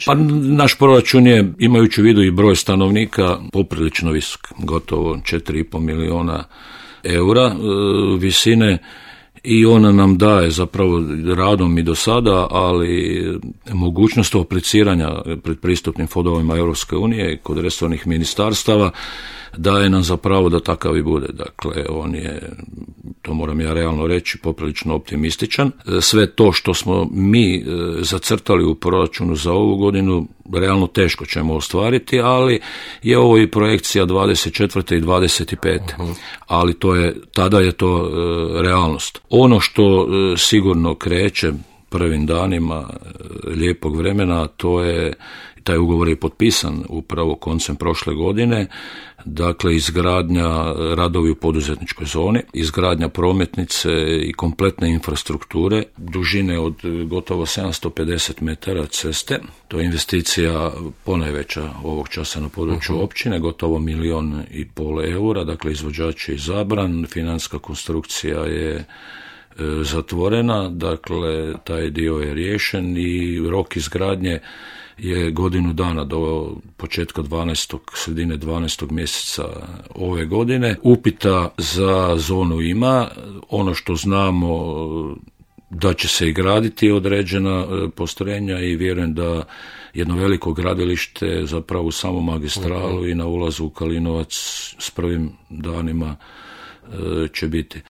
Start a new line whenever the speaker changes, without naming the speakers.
Pa naš proračun je, imajući u vidu i broj stanovnika, poprilično visok, gotovo 4,5 milijuna eura visine, i ona nam daje zapravo radom i do sada, ali mogućnost apliciranja pred pristupnim fondovima Europske unije kod resornih ministarstava daje nam zapravo da takav i bude. Dakle, on je, to moram ja realno reći, poprilično optimističan. Sve to što smo mi zacrtali u proračunu za ovu godinu realno teško ćemo ostvariti, ali je ovo i projekcija 24. i 25. Ali tada je to realnost. Ono što sigurno kreće prvim danima lijepog vremena, to je, taj ugovor je potpisan upravo koncem prošle godine, dakle izgradnja, radovi u poduzetničkoj zoni, izgradnja prometnice i kompletne infrastrukture, dužine od gotovo 750 metara ceste, to je investicija ponajveća ovog časa na području općine, gotovo 1,5 milijuna eura, dakle izvođač je izabran, financijska konstrukcija je zatvorena, dakle taj dio je riješen i rok izgradnje je godinu dana do početka sredine 12. mjeseca ove godine. Upita za zonu ima, ono što znamo da će se i graditi određena postrojenja i vjerujem da jedno veliko gradilište zapravo u samom magistralu i na ulazu u Kalinovac s prvim danima će biti.